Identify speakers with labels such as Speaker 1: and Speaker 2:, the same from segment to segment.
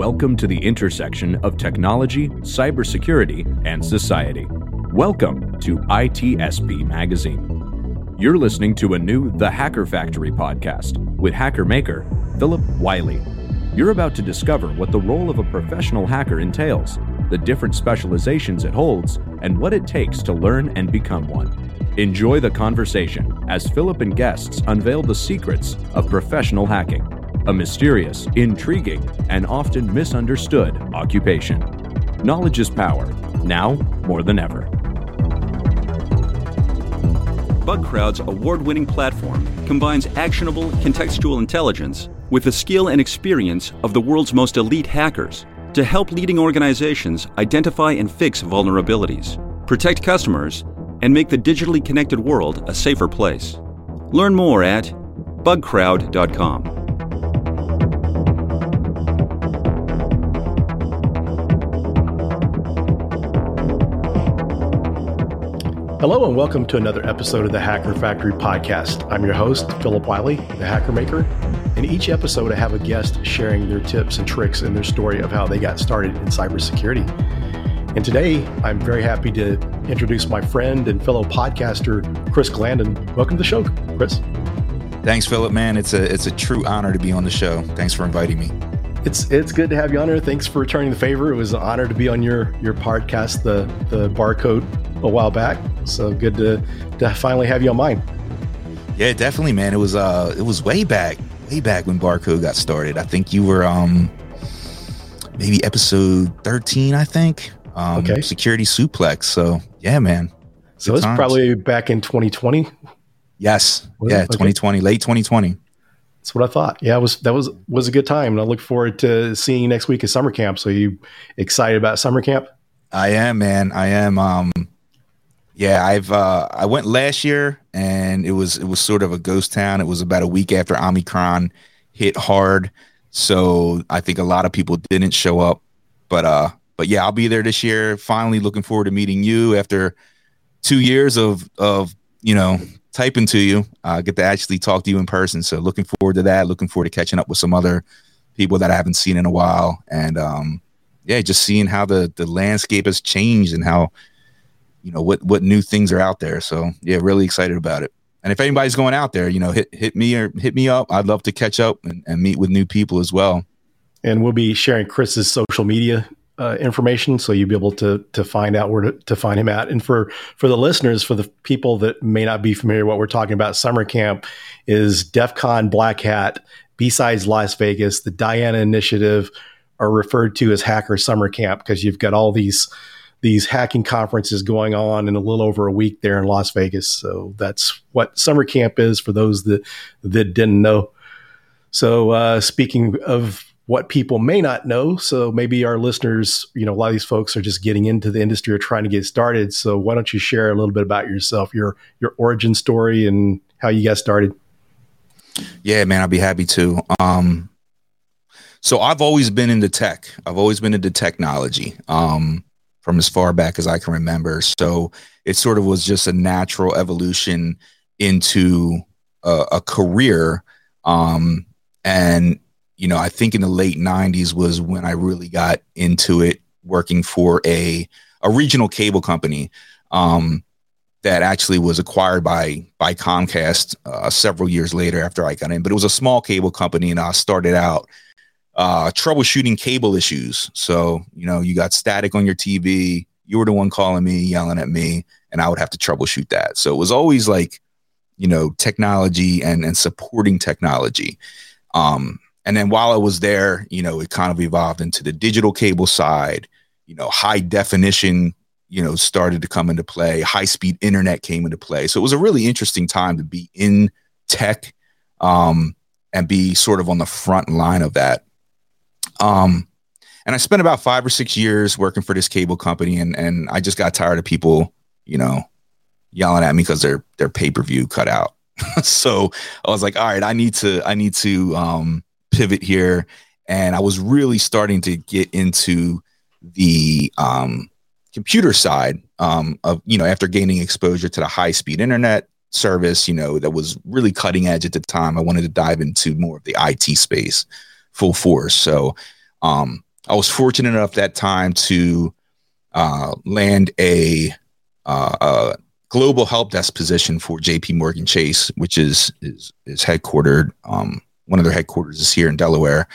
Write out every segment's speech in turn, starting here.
Speaker 1: Welcome to the intersection of technology, cybersecurity, and society. Welcome to ITSP Magazine. You're listening to a new The Hacker Factory podcast with hacker maker Philip Wiley. You're about to discover what the role of a professional hacker entails, the different specializations it holds, and what it takes to learn and become one. Enjoy the conversation as Philip and guests unveil the secrets of professional hacking, a mysterious, intriguing, and often misunderstood occupation. Knowledge is power, now more than ever.
Speaker 2: BugCrowd's award-winning platform combines actionable contextual intelligence with the skill and experience of the world's most elite hackers to help leading organizations identify and fix vulnerabilities, protect customers, and make the digitally connected world a safer place. Learn more at bugcrowd.com.
Speaker 3: Hello and welcome to another episode of the Hacker Factory podcast. I'm your host, Philip Wiley, the Hacker Maker. In each episode, I have a guest sharing their tips and tricks and their story of how they got started in cybersecurity. And today, I'm very happy to introduce my friend and fellow podcaster, Chris Glandon. Welcome to the show, Chris.
Speaker 4: Thanks, Philip, man. It's a true honor to be on the show. Thanks for inviting me.
Speaker 3: It's good to have you on here. Thanks for returning the favor. It was an honor to be on your podcast, the Barcode, a while back. So good to finally have you on mine.
Speaker 4: Yeah, definitely, man. It was way back when Barcode got started. I think you were maybe episode 13, I think. Okay. Security Suplex. So yeah, man.
Speaker 3: So it's probably back in 2020.
Speaker 4: Yes.
Speaker 3: Yeah, okay.
Speaker 4: 2020, late 2020.
Speaker 3: That's what I thought. Yeah, that was a good time. And I look forward to seeing you next week at summer camp. So you excited about summer camp?
Speaker 4: I am, man. I am. Yeah, I went last year and it was sort of a ghost town. It was about a week after Omicron hit hard. So I think a lot of people didn't show up, but yeah, I'll be there this year. Finally looking forward to meeting you after 2 years of typing to you. Get to actually talk to you in person. So looking forward to that. Looking forward to catching up with some other people that I haven't seen in a while. And just seeing how the landscape has changed and how, what new things are out there. So yeah, really excited about it. And if anybody's going out there, hit me up. I'd love to catch up and meet with new people as well. And
Speaker 3: we'll be sharing Chris's social media information, so you'll be able to find out where to find him at. And for the listeners, for the people that may not be familiar, what we're talking about, summer camp is DEF CON Black Hat, B-Sides Las Vegas, the Diana Initiative are referred to as Hacker Summer Camp because you've got all these hacking conferences going on in a little over a week there in Las Vegas. So that's what summer camp is for those that didn't know. So speaking of what people may not know, so maybe our listeners, a lot of these folks are just getting into the industry or trying to get started. So why don't you share a little bit about yourself, your origin story and how you got started?
Speaker 4: Yeah, man, I'd be happy to. So I've always been into tech. I've always been into technology. From as far back as I can remember. So it sort of was just a natural evolution into a career. And, I think in the late 90s was when I really got into it, working for a regional cable company that actually was acquired by Comcast several years later after I got in. But it was a small cable company, and I started out troubleshooting cable issues. So, you got static on your TV, you were the one calling me, yelling at me, and I would have to troubleshoot that. So it was always like, technology and supporting technology. And then while I was there, it kind of evolved into the digital cable side, high definition, started to come into play. High speed internet came into play. So it was a really interesting time to be in tech and be sort of on the front line of that. And I spent about 5 or 6 years working for this cable company, and I just got tired of people, yelling at me because their pay-per-view cut out. So I was like, all right, I need to pivot here. And I was really starting to get into the computer side of, after gaining exposure to the high-speed internet service, that was really cutting edge at the time. I wanted to dive into more of the IT space full force. So I was fortunate enough that time to land a global help desk position for JP Morgan Chase, which is headquartered. One of their headquarters is here in Delaware.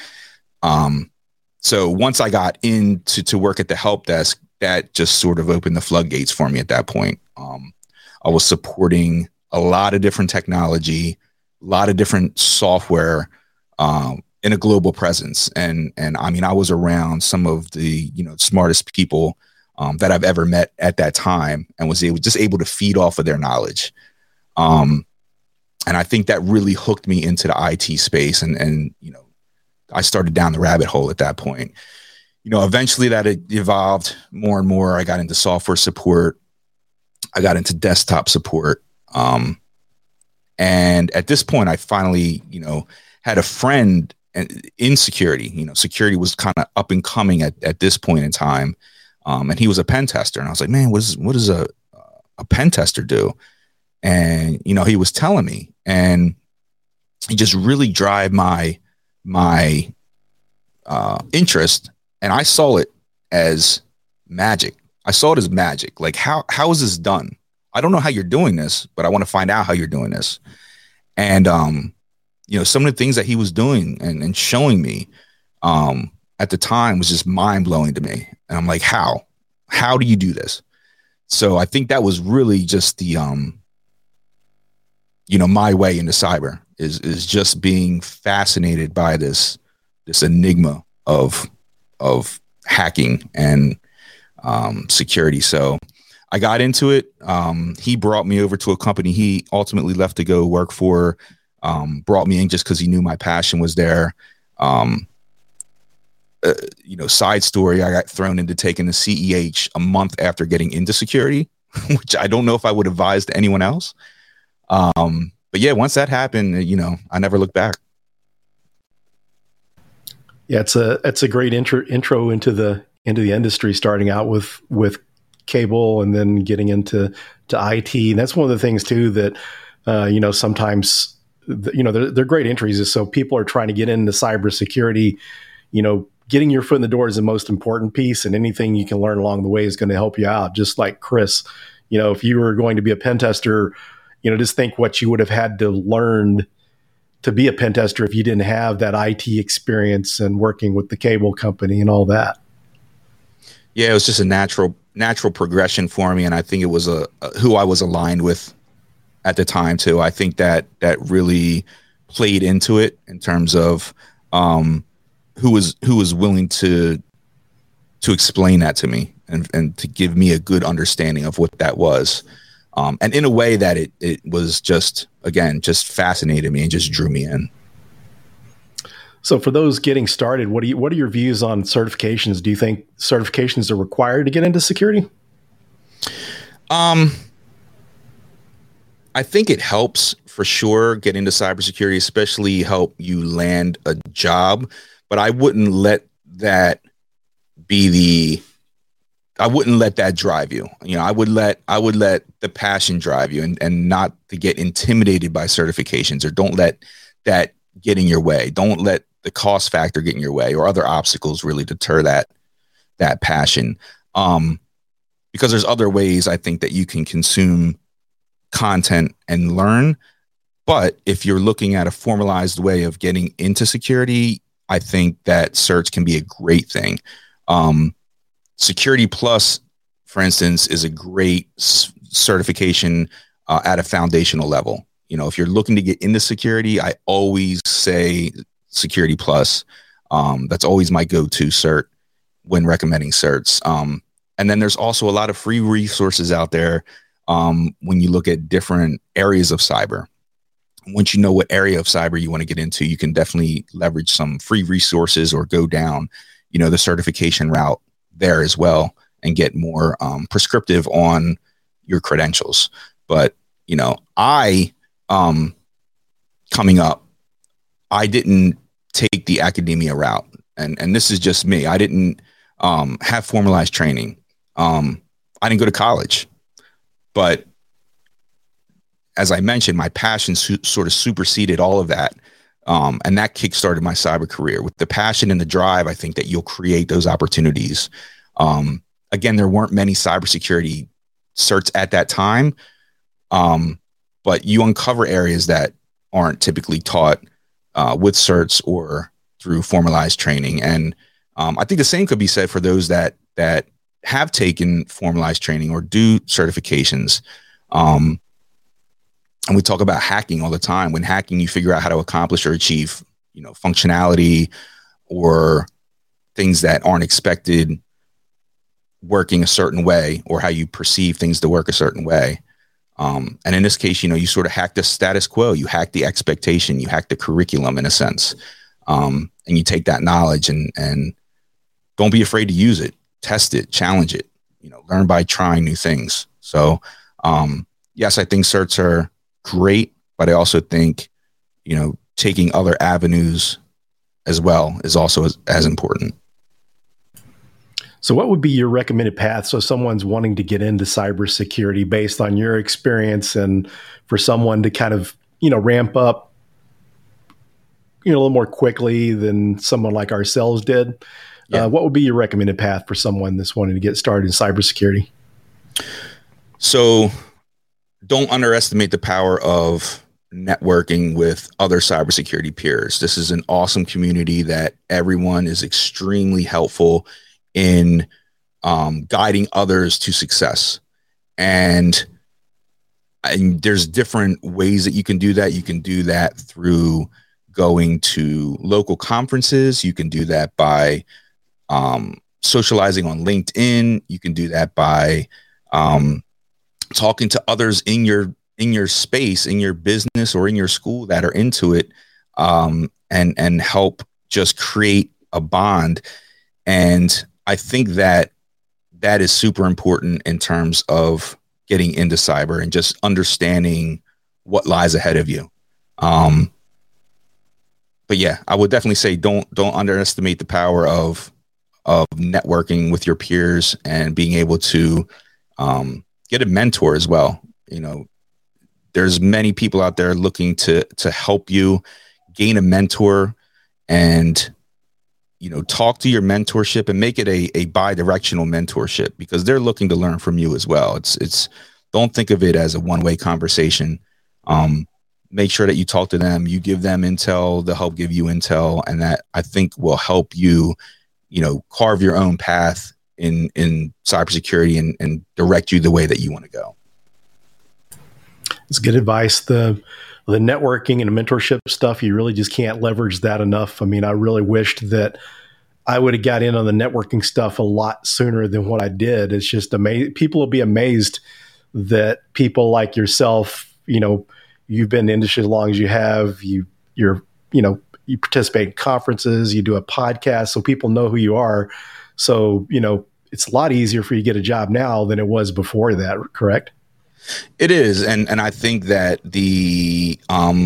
Speaker 4: So once I got to work at the help desk, that just sort of opened the floodgates for me at that point. I was supporting a lot of different technology, a lot of different software, in a global presence. And I mean, I was around some of the, smartest people that I've ever met at that time, and was able to feed off of their knowledge. And I think that really hooked me into the IT space. And I started down the rabbit hole at that point. Eventually that evolved more and more. I got into software support. I got into desktop support. And at this point, I finally, had a friend in security. Security was kind of up and coming at this point in time. And he was a pen tester. And I was like, man, what does a pen tester do? And, he was telling me, and he just really drive my interest. And I saw it as magic. Like, how is this done? I don't know how you're doing this, but I want to find out how you're doing this. And, some of the things that he was doing and showing me at the time was just mind blowing to me. And I'm like, how do you do this? So I think that was really just the, my way into cyber is just being fascinated by this enigma of hacking and security. So I got into it. He brought me over to a company he ultimately left to go work for. Brought me in just because he knew my passion was there. Side story, I got thrown into taking the CEH a month after getting into security, which I don't know if I would advise to anyone else. But yeah, once that happened, I never looked back.
Speaker 3: Yeah, it's a great intro into the industry, starting out with cable and then getting into IT. And that's one of the things too that sometimes they're great entries. Is so people are trying to get into cybersecurity. Getting your foot in the door is the most important piece, and anything you can learn along the way is going to help you out. Just like Chris, if you were going to be a pen tester, just think what you would have had to learn to be a pen tester if you didn't have that IT experience and working with the cable company and all that.
Speaker 4: Yeah, it was just a natural progression for me, and I think it was who I was aligned with at the time too. I think that really played into it in terms of who was willing to explain that to me and to give me a good understanding of what that was. And in a way that it was just fascinated me and just drew me in.
Speaker 3: So for those getting started, what are your views on certifications? Do you think certifications are required to get into security?
Speaker 4: I think it helps for sure get into cybersecurity, especially help you land a job. But I wouldn't let that drive you. I would let the passion drive you and not to get intimidated by certifications, or don't let that get in your way. Don't let the cost factor get in your way, or other obstacles really deter that passion. Because there's other ways I think that you can consume content and learn. But if you're looking at a formalized way of getting into security, I think that certs can be a great thing. Security Plus, for instance, is a great certification at a foundational level. If you're looking to get into security, I always say Security Plus. That's always my go-to cert when recommending certs. And then there's also a lot of free resources out there when you look at different areas of cyber. Once you know what area of cyber you want to get into, you can definitely leverage some free resources or go down, the certification route there as well, and get more prescriptive on your credentials. But, I coming up, I didn't take the academia route, and this is just me. I didn't have formalized training. I didn't go to college, but as I mentioned, my passion sort of superseded all of that And that kickstarted my cyber career. With the passion and the drive, I think that you'll create those opportunities. Again, there weren't many cybersecurity certs at that time, but you uncover areas that aren't typically taught with certs or through formalized training. And I think the same could be said for those that have taken formalized training or do certifications. And we talk about hacking all the time. When hacking, you figure out how to accomplish or achieve, functionality or things that aren't expected working a certain way, or how you perceive things to work a certain way. And in this case, you sort of hack the status quo, you hack the expectation, you hack the curriculum in a sense. And you take that knowledge and don't be afraid to use it, test it, challenge it, learn by trying new things. So, yes, I think certs are great, but I also think, taking other avenues as well is also as important.
Speaker 3: So what would be your recommended path? So someone's wanting to get into cybersecurity based on your experience, and for someone to kind of, ramp up, a little more quickly than someone like ourselves did. Yeah. What would be your recommended path for someone that's wanting to get started in cybersecurity?
Speaker 4: So don't underestimate the power of networking with other cybersecurity peers. This is an awesome community that everyone is extremely helpful in guiding others to success. And there's different ways that you can do that. You can do that through going to local conferences. You can do that by socializing on LinkedIn. You can do that by talking to others in your space, in your business, or in your school that are into it, and help just create a bond. And I think that is super important in terms of getting into cyber and just understanding what lies ahead of you. But yeah, I would definitely say don't underestimate the power of networking with your peers and being able to get a mentor as well. There's many people out there looking to help you gain a mentor, and talk to your mentorship and make it a bi-directional mentorship, because they're looking to learn from you as well. It's don't think of it as a one-way conversation. Make sure that you talk to them, you give them intel, they'll help give you intel, and that, I think, will help you, carve your own path in cybersecurity and direct you the way that you want to go.
Speaker 3: It's good advice. The networking and mentorship stuff, you really just can't leverage that enough. I mean, I really wished that I would have got in on the networking stuff a lot sooner than what I did. It's just amazing. People will be amazed that people like yourself, you've been in the industry as long as you have, you participate in conferences, you do a podcast, so people know who you are. So, it's a lot easier for you to get a job now than it was before that, correct?
Speaker 4: It is. And I think that the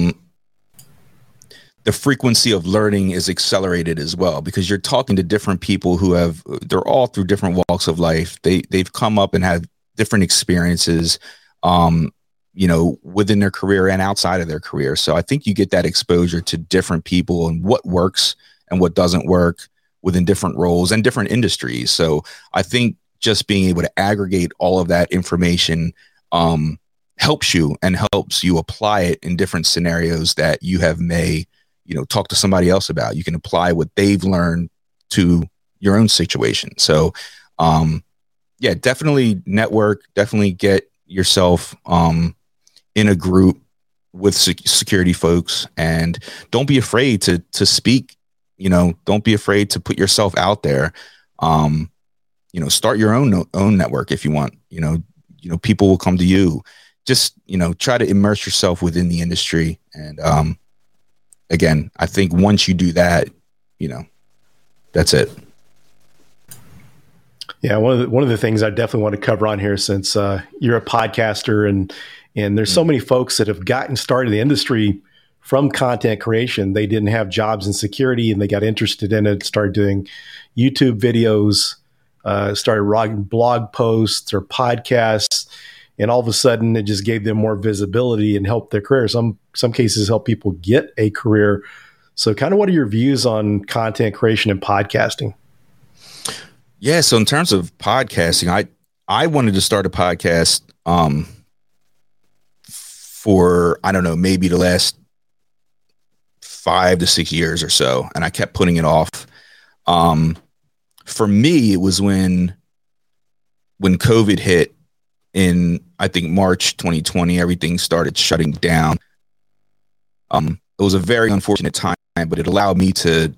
Speaker 4: frequency of learning is accelerated as well, because you're talking to different people they're all through different walks of life. They've come up and had different experiences, within their career and outside of their career. So I think you get that exposure to different people and what works and what doesn't work within different roles and different industries. So I think just being able to aggregate all of that information helps you and helps you apply it in different scenarios that you may talk to somebody else about. You can apply what they've learned to your own situation. So, yeah, definitely network, definitely get yourself in a group with security folks, and don't be afraid to speak. Don't be afraid to put yourself out there. Start your own network if you want. People will come to you. Just, try to immerse yourself within the industry. And again, I think once you do that, that's it.
Speaker 3: Yeah, one of the things I definitely want to cover on here, since you're a podcaster and there's so many folks that have gotten started in the industry from content creation. They didn't have jobs in security and they got interested in it, started doing YouTube videos, started writing blog posts or podcasts, and all of a sudden it just gave them more visibility and helped their career. Some cases help people get a career So kind of what are your views on content creation and podcasting?
Speaker 4: Yeah. So in terms of podcasting, I wanted to start a podcast for, I don't know, maybe the last 5 to 6 years or so. And I kept putting it off. For me, it was when COVID hit in, I think, March 2020, everything started shutting down. It was a very unfortunate time, but it allowed me to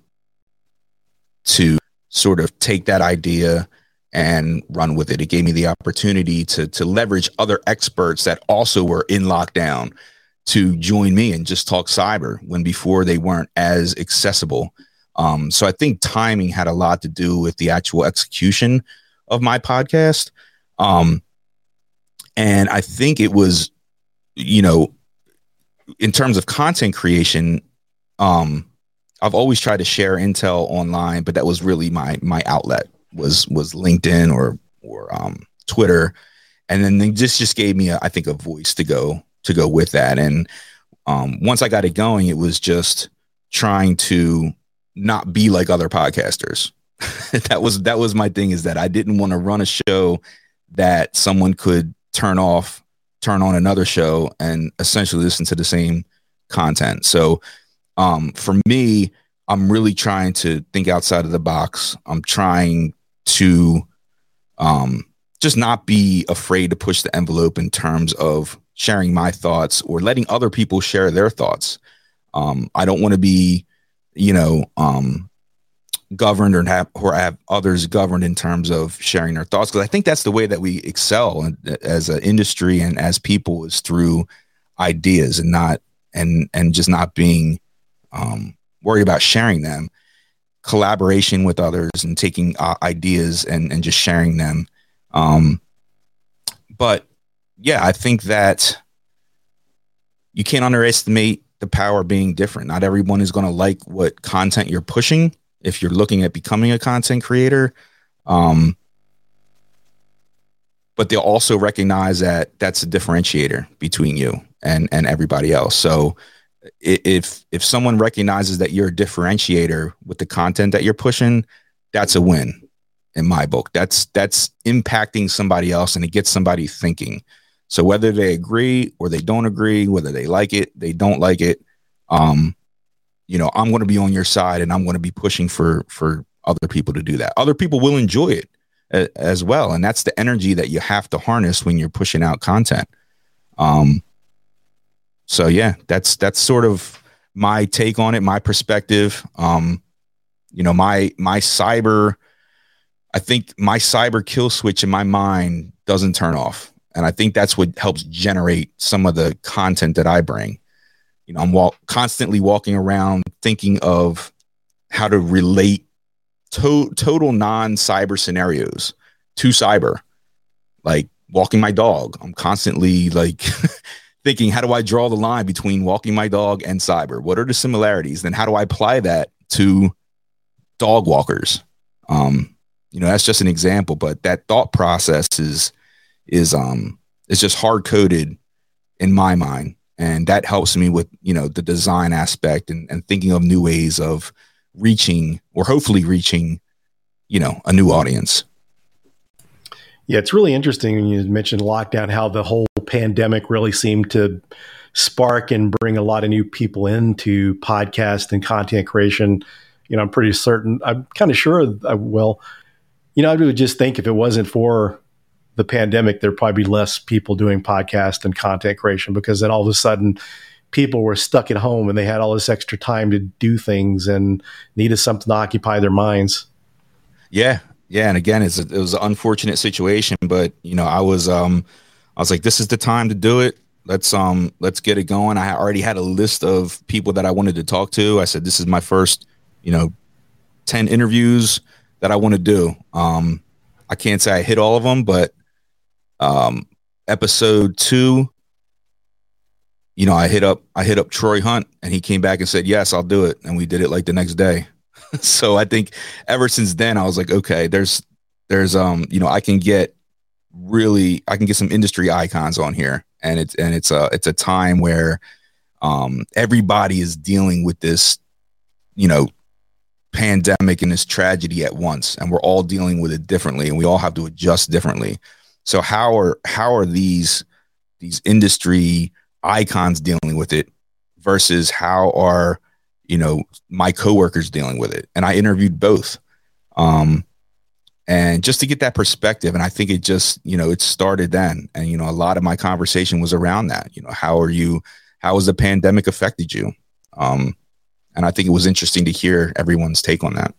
Speaker 4: sort of take that idea and run with it. It gave me the opportunity to leverage other experts that also were in lockdown to join me and just talk cyber when before they weren't as accessible. So I think timing had a lot to do with the actual execution of my podcast. And I think it was, in terms of content creation, I've always tried to share intel online, but that was really my outlet was LinkedIn or Twitter. And then they just gave me I think a voice to go with that. And once I got it going, it was just trying to not be like other podcasters. that was my thing, is that I didn't want to run a show that someone could turn on another show and essentially listen to the same content. So for me, I'm really trying to think outside of the box. I'm trying to just not be afraid to push the envelope in terms of sharing my thoughts or letting other people share their thoughts. I don't want to be, governed or have others governed in terms of sharing their thoughts. Because I think that's the way that we excel as an industry and as people, is through ideas and not just not being worried about sharing them. Collaboration with others and taking ideas and just sharing them. But yeah, I think that you can't underestimate the power of being different. Not everyone is going to like what content you're pushing if you're looking at becoming a content creator. But they'll also recognize that that's a differentiator between you and everybody else. So if someone recognizes that you're a differentiator with the content that you're pushing, that's a win in my book. That's impacting somebody else, and it gets somebody thinking. So whether they agree or they don't agree, whether they like it, they don't like it, I'm going to be on your side, and I'm going to be pushing for other people to do that. Other people will enjoy it as well. And that's the energy that you have to harness when you're pushing out content. So yeah, that's sort of my take on it, my perspective. My cyber, I think my cyber kill switch in my mind doesn't turn off. And I think that's what helps generate some of the content that I bring. I'm constantly walking around thinking of how to relate total non-cyber scenarios to cyber, like walking my dog. I'm constantly like thinking, how do I draw the line between walking my dog and cyber? What are the similarities? Then how do I apply that to dog walkers? That's just an example, but that thought process is just hard coded in my mind. And that helps me with, the design aspect and thinking of new ways of reaching, or hopefully reaching, a new audience.
Speaker 3: Yeah, it's really interesting when you mentioned lockdown, how the whole pandemic really seemed to spark and bring a lot of new people into podcast and content creation. I'm pretty certain, I'm kind of sure, I would just think if it wasn't for the pandemic, there'd probably be less people doing podcast and content creation, because then all of a sudden people were stuck at home and they had all this extra time to do things and needed something to occupy their minds.
Speaker 4: Yeah. Yeah. And again, it was an unfortunate situation, but I was like, this is the time to do it. Let's get it going. I already had a list of people that I wanted to talk to. I said, this is my first, 10 interviews that I want to do. I can't say I hit all of them, but episode 2, I hit up Troy Hunt, and he came back and said, yes, I'll do it. And we did it like the next day. So I think ever since then I was like, okay, there's I can get some industry icons on here. And it's a time where everybody is dealing with this you know, pandemic and this tragedy at once, and we're all dealing with it differently, and we all have to adjust differently. So how are these industry icons dealing with it versus how are, you know, my coworkers dealing with it? And I interviewed both. And just to get that perspective, and I think it just, you know, it started then. And, you know, a lot of my conversation was around that. You know, how has the pandemic affected you? And I think it was interesting to hear everyone's take on that.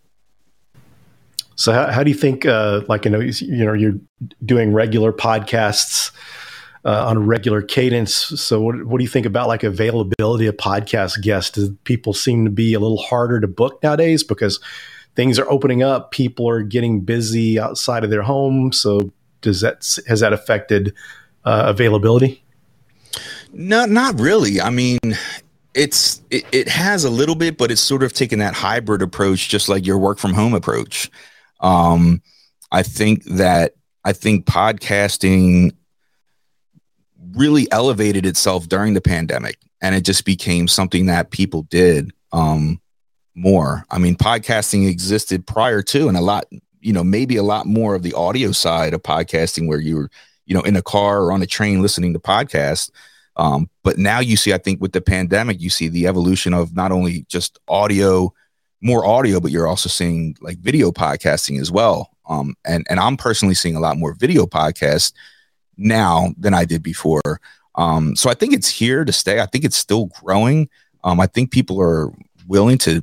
Speaker 3: So how do you think, like, you're doing regular podcasts on a regular cadence. So what do you think about like availability of podcast guests? Do people seem to be a little harder to book nowadays because things are opening up, people are getting busy outside of their home? So has that affected availability?
Speaker 4: No, not really. I mean, it has a little bit, but it's sort of taken that hybrid approach, just like your work from home approach. I think podcasting really elevated itself during the pandemic, and it just became something that people did more. I mean, podcasting existed prior to, and a lot, you know, maybe a lot more of the audio side of podcasting where you were, you know, in a car or on a train listening to podcasts. But now you see, I think with the pandemic, you see the evolution of not only just audio, more audio, but you're also seeing like video podcasting as well. And I'm personally seeing a lot more video podcasts now than I did before. So I think it's here to stay. I think it's still growing. I think people are willing to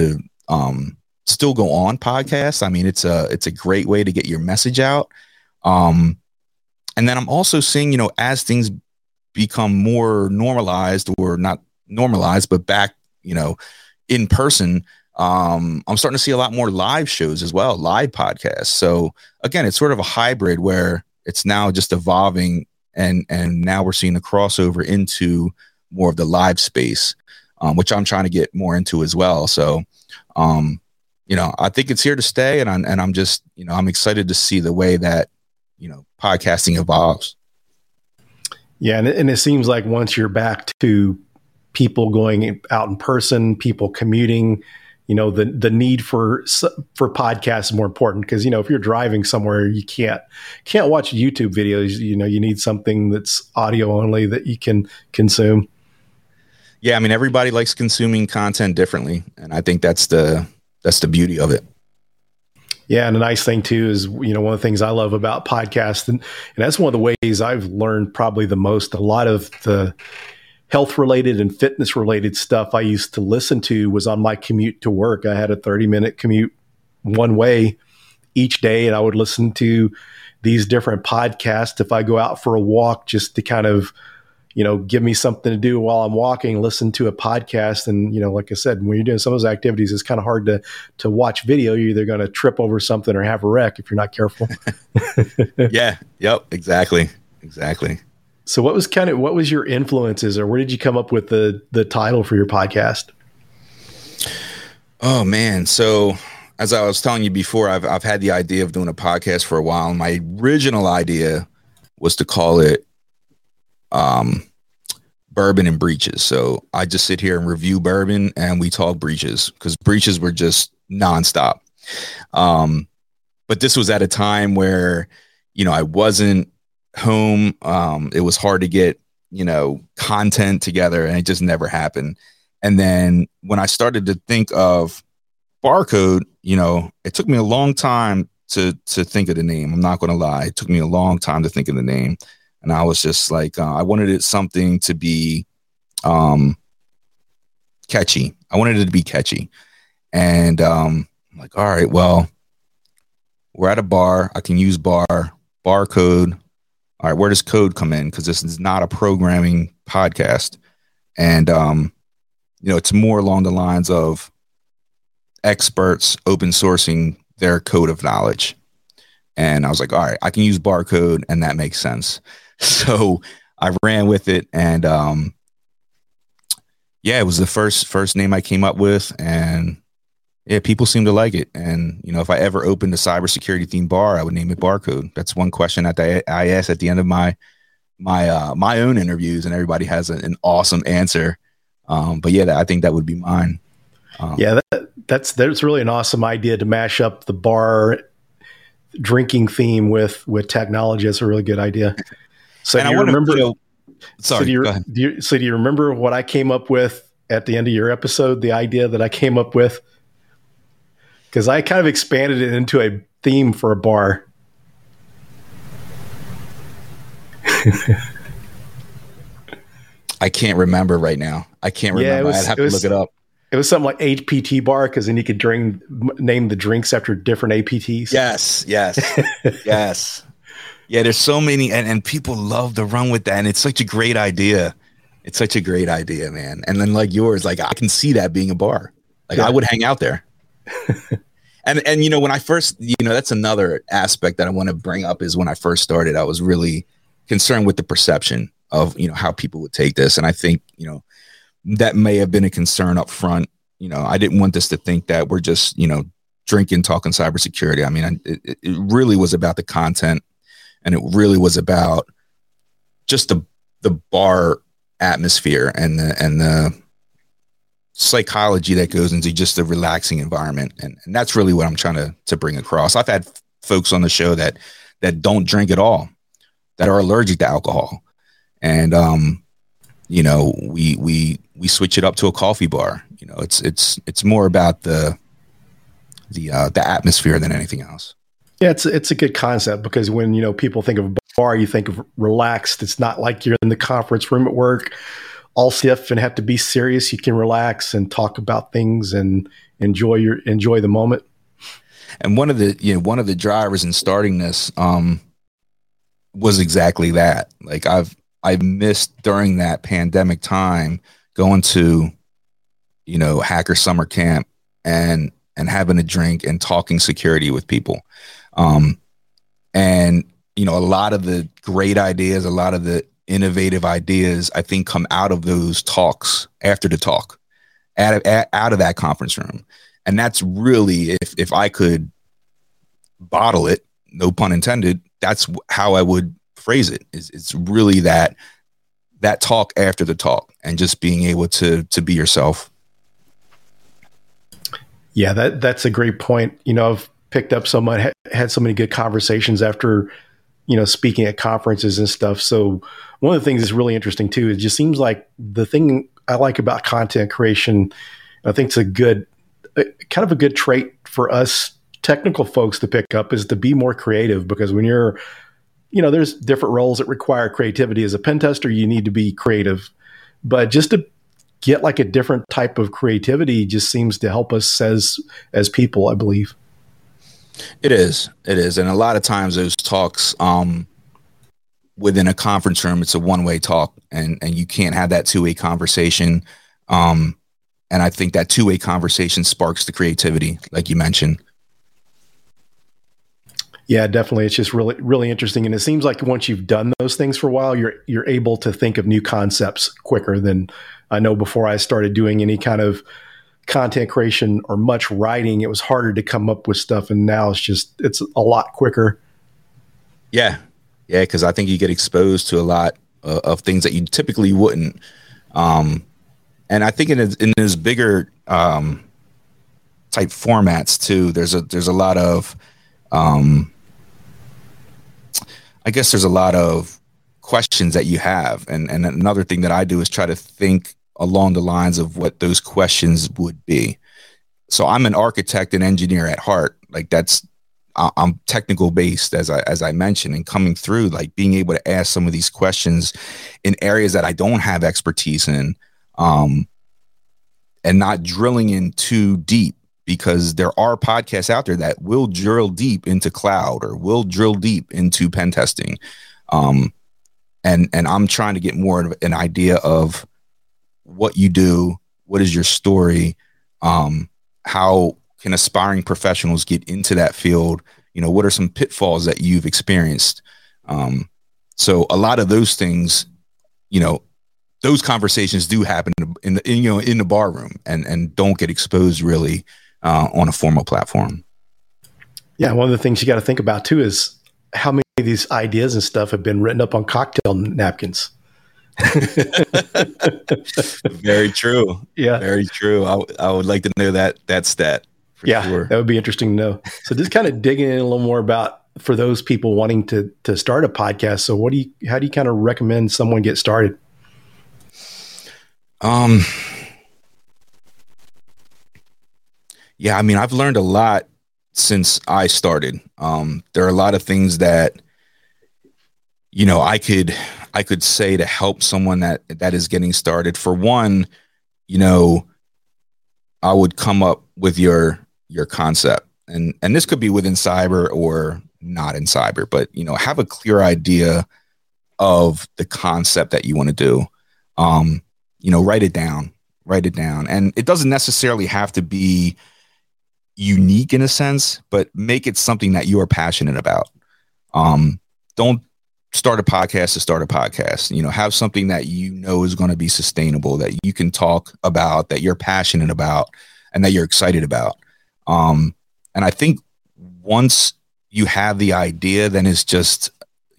Speaker 4: still go on podcasts. I mean, it's a great way to get your message out. And then I'm also seeing, you know, as things become more normalized, or not normalized, but back, you know, in person, I'm starting to see a lot more live shows as well, live podcasts. So again, it's sort of a hybrid where it's now just evolving, and now we're seeing a crossover into more of the live space, which I'm trying to get more into as well. So, you know, I think it's here to stay, and I'm just, you know, I'm excited to see the way that, you know, podcasting evolves.
Speaker 3: Yeah, and it seems like once you're back to people going out in person, people commuting, you know, the need for podcasts is more important, because, you know, if you're driving somewhere, you can't watch YouTube videos. You know, you need something that's audio only that you can consume.
Speaker 4: Yeah, I mean, everybody likes consuming content differently, and I think that's the beauty of it.
Speaker 3: Yeah, and the nice thing too is, you know, one of the things I love about podcasts, and that's one of the ways I've learned probably the most. A lot of the health-related and fitness-related stuff I used to listen to was on my commute to work. I had a 30-minute commute one way each day, and I would listen to these different podcasts if I go out for a walk, just to kind of, you know, give me something to do while I'm walking, listen to a podcast. And, you know, like I said, when you're doing some of those activities, it's kind of hard to watch video. You're either going to trip over something or have a wreck if you're not careful.
Speaker 4: Yeah. Yep. Exactly.
Speaker 3: So what was your influences, or where did you come up with the title for your podcast?
Speaker 4: Oh man. So as I was telling you before, I've had the idea of doing a podcast for a while. And my original idea was to call it Bourbon and Breaches. So I just sit here and review bourbon, and we talk breaches, because breaches were just nonstop. But this was at a time where, you know, I wasn't home. It was hard to get, you know, content together, and it just never happened. And then when I started to think of Barcode, you know, it took me a long time to think of the name. I'm not going to lie. It took me a long time to think of the name. And I was just like, I wanted it something to be catchy. I wanted it to be catchy. And I'm like, all right, well, we're at a bar. I can use barcode. All right, where does code come in? Because this is not a programming podcast. And, you know, it's more along the lines of experts open sourcing their code of knowledge. And I was like, all right, I can use barcode, and that makes sense. So I ran with it, and yeah, it was the first name I came up with, and yeah, people seem to like it. And you know, if I ever opened a cybersecurity themed bar, I would name it Barcode. That's one question that I ask at the end of my own interviews, and everybody has an awesome answer. But yeah, I think that would be mine.
Speaker 3: Yeah, that's really an awesome idea to mash up the bar drinking theme with technology. That's a really good idea. So
Speaker 4: and
Speaker 3: do you remember?
Speaker 4: Sorry, go ahead.
Speaker 3: Do you remember what I came up with at the end of your episode? The idea that I came up with, because I kind of expanded it into a theme for a bar.
Speaker 4: I can't remember right now. I can't remember. I'd have to look it up.
Speaker 3: It was something like APT bar, because then you could name the drinks after different APTs.
Speaker 4: Yes. Yes. Yeah, there's so many, and people love to run with that, and it's such a great idea. It's such a great idea, man. And then like yours, like I can see that being a bar. Like I would hang out there. and when I first, that's another aspect that I want to bring up is when I first started, I was really concerned with the perception of, how people would take this. And I think, that may have been a concern up front. I didn't want this to think that we're just, drinking, talking cybersecurity. I mean, it really was about the content, and it really was about just the bar atmosphere and the psychology that goes into just a relaxing environment. And that's really what I'm trying to bring across. I've had folks on the show that don't drink at all, that are allergic to alcohol. And, we switch it up to a coffee bar. It's more about the atmosphere than anything else.
Speaker 3: Yeah, it's a good concept, because when, people think of a bar, you think of relaxed. It's not like you're in the conference room at work, all stiff and have to be serious. You can relax and talk about things and enjoy the moment.
Speaker 4: And one of the drivers in starting this was exactly that. Like I missed during that pandemic time going to, hacker summer camp and having a drink and talking security with people. And a lot of the great ideas, a lot of the innovative ideas, I think, come out of those talks after the talk, out of that conference room. And that's really, if I could bottle it, no pun intended, that's how I would phrase it. It's really that talk after the talk, and just being able to be yourself.
Speaker 3: Yeah, that's a great point. I've picked up had so many good conversations after, speaking at conferences and stuff. So one of the things that's really interesting too, it just seems like the thing I like about content creation, I think it's a good trait for us technical folks to pick up, is to be more creative. Because when you're, there's different roles that require creativity. As a pen tester, you need to be creative, but just to get like a different type of creativity just seems to help us as people, I believe.
Speaker 4: It is. And a lot of times those talks, within a conference room, it's a one-way talk, and you can't have that two-way conversation. And I think that two-way conversation sparks the creativity, like you mentioned.
Speaker 3: Yeah, definitely. It's just really, really interesting. And it seems like once you've done those things for a while, you're able to think of new concepts quicker than I know. Before I started doing any kind of content creation or much writing, it was harder to come up with stuff. And now it's a lot quicker.
Speaker 4: Yeah. Yeah. Cause I think you get exposed to a lot of things that you typically wouldn't. And I think in those bigger, type formats too, there's a lot of, I guess there's a lot of questions that you have. And another thing that I do is try to think along the lines of what those questions would be. So I'm an architect and engineer at heart. Like I'm technical based, as I mentioned, and coming through, like being able to ask some of these questions in areas that I don't have expertise in, and not drilling in too deep, because there are podcasts out there that will drill deep into cloud or will drill deep into pen testing. And I'm trying to get more of an idea of what you do, what is your story, how can aspiring professionals get into that field? What are some pitfalls that you've experienced? So a lot of those things, those conversations do happen in the bar room and don't get exposed really on a formal platform.
Speaker 3: Yeah, one of the things you got to think about too is how many of these ideas and stuff have been written up on cocktail napkins.
Speaker 4: Very true.
Speaker 3: Yeah.
Speaker 4: Very true. I would like to know that stat for sure.
Speaker 3: That would be interesting to know. So just kind of digging in a little more about for those people wanting to start a podcast. So how do you kind of recommend someone get started?
Speaker 4: Yeah, I mean, I've learned a lot since I started. There are a lot of things that, I could say to help someone that is getting started. For one, I would come up with your concept, and this could be within cyber or not in cyber, but have a clear idea of the concept that you want to do. Write it down, and it doesn't necessarily have to be unique in a sense, but make it something that you are passionate about. Don't start a podcast to start a podcast. Have something that is going to be sustainable, that you can talk about, that you're passionate about, and that you're excited about. And I think once you have the idea, then it's just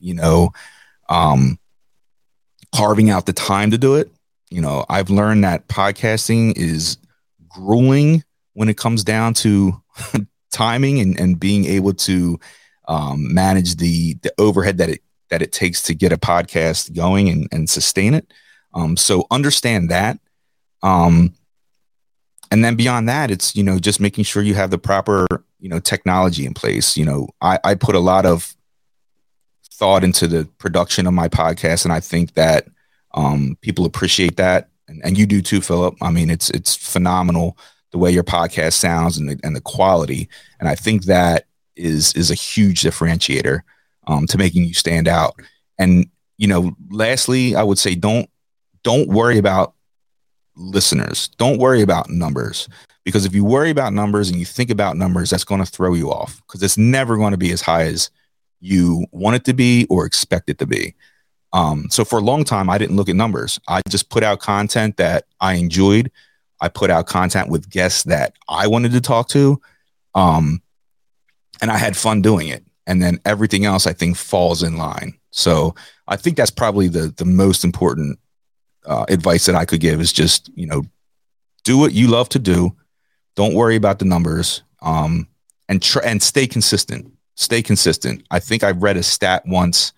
Speaker 4: carving out the time to do it. I've learned that podcasting is grueling when it comes down to timing and being able to manage the overhead that it takes to get a podcast going and sustain it. So understand that. And then beyond that, it's, just making sure you have the proper, technology in place. I put a lot of thought into the production of my podcast, and I think that people appreciate that. And you do too, Philip. I mean, it's phenomenal the way your podcast sounds and the quality. And I think that is a huge differentiator to making you stand out. And, lastly, I would say don't worry about listeners. Don't worry about numbers, because if you worry about numbers and you think about numbers, that's going to throw you off, because it's never going to be as high as you want it to be or expect it to be. So for a long time, I didn't look at numbers. I just put out content that I enjoyed. I put out content with guests that I wanted to talk to. And I had fun doing it. And then everything else, I think, falls in line. So I think that's probably the most important advice that I could give is just, do what you love to do. Don't worry about the numbers, and stay consistent. Stay consistent. I think I read a stat once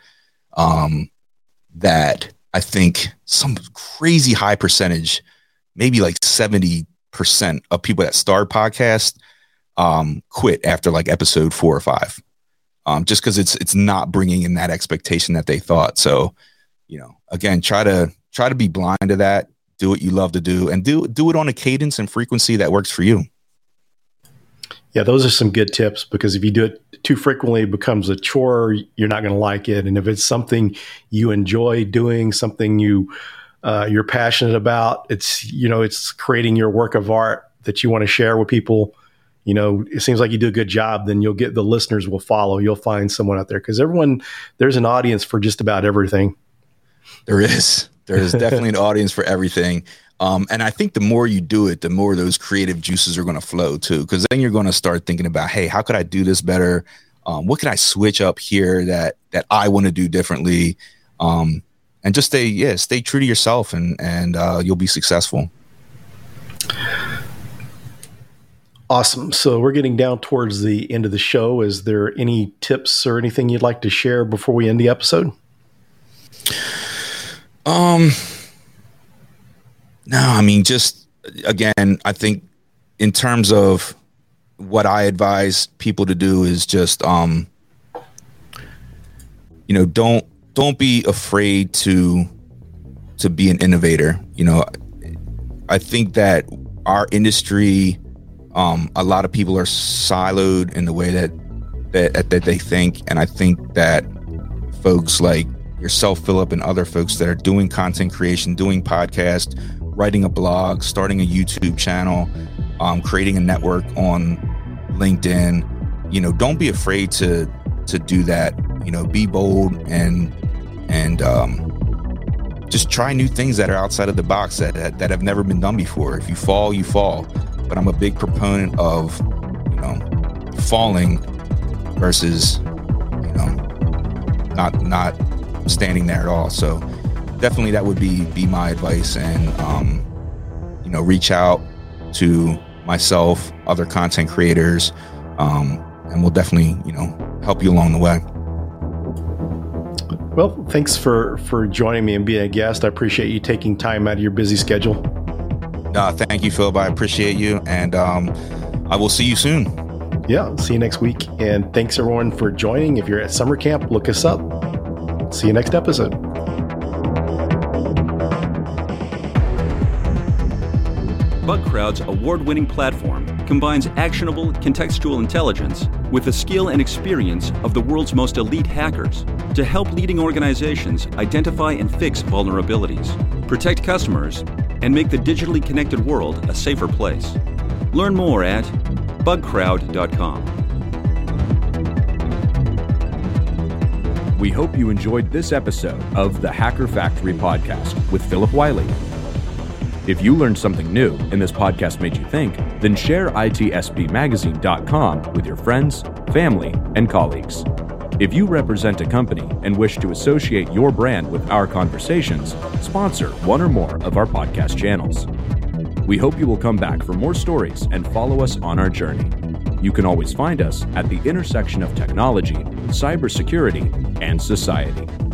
Speaker 4: that I think some crazy high percentage, maybe like 70% of people that start podcasts quit after like episode 4 or 5, just because it's not bringing in that expectation that they thought. So, again, try to be blind to that. Do what you love to do, and do it on a cadence and frequency that works for you.
Speaker 3: Yeah, those are some good tips, because if you do it too frequently, it becomes a chore. You're not going to like it. And if it's something you enjoy doing, something you're passionate about, it's creating your work of art that you want to share with people. It seems like you do a good job, then you'll get the listeners will follow. You'll find someone out there, because there's an audience for just about everything.
Speaker 4: There is definitely an audience for everything. And I think the more you do it, the more those creative juices are going to flow too, because then you're going to start thinking about, hey, how could I do this better? What can I switch up here that I want to do differently? And just stay true to yourself, and you'll be successful.
Speaker 3: Awesome. So we're getting down towards the end of the show. Is there any tips or anything you'd like to share before we end the episode?
Speaker 4: No, I mean, just, again, I think in terms of what I advise people to do is just, don't be afraid to be an innovator. I think that our industry, a lot of people are siloed in the way that they think. And I think that folks like yourself, Philip, and other folks that are doing content creation, doing podcasts, writing a blog, starting a YouTube channel, creating a network on LinkedIn, don't be afraid to do that. Be bold and just try new things that are outside of the box that have never been done before. If you fall, you fall. But I'm a big proponent of, falling versus, not standing there at all. So definitely that would be my advice. And, reach out to myself, other content creators, and we'll definitely, help you along the way.
Speaker 3: Well, thanks for joining me and being a guest. I appreciate you taking time out of your busy schedule.
Speaker 4: Thank you, Phil. I appreciate you. And I will see you soon.
Speaker 3: Yeah, see you next week. And thanks everyone for joining. If you're at summer camp, look us up. See you next episode.
Speaker 2: Bugcrowd's award-winning platform combines actionable contextual intelligence with the skill and experience of the world's most elite hackers to help leading organizations identify and fix vulnerabilities, protect customers, and make the digitally connected world a safer place. Learn more at bugcrowd.com.
Speaker 1: We hope you enjoyed this episode of the Hacker Factory podcast with Philip Wiley. If you learned something new and this podcast made you think, then share itspmagazine.com with your friends, family, and colleagues. If you represent a company and wish to associate your brand with our conversations, sponsor one or more of our podcast channels. We hope you will come back for more stories and follow us on our journey. You can always find us at the intersection of technology, cybersecurity, and society.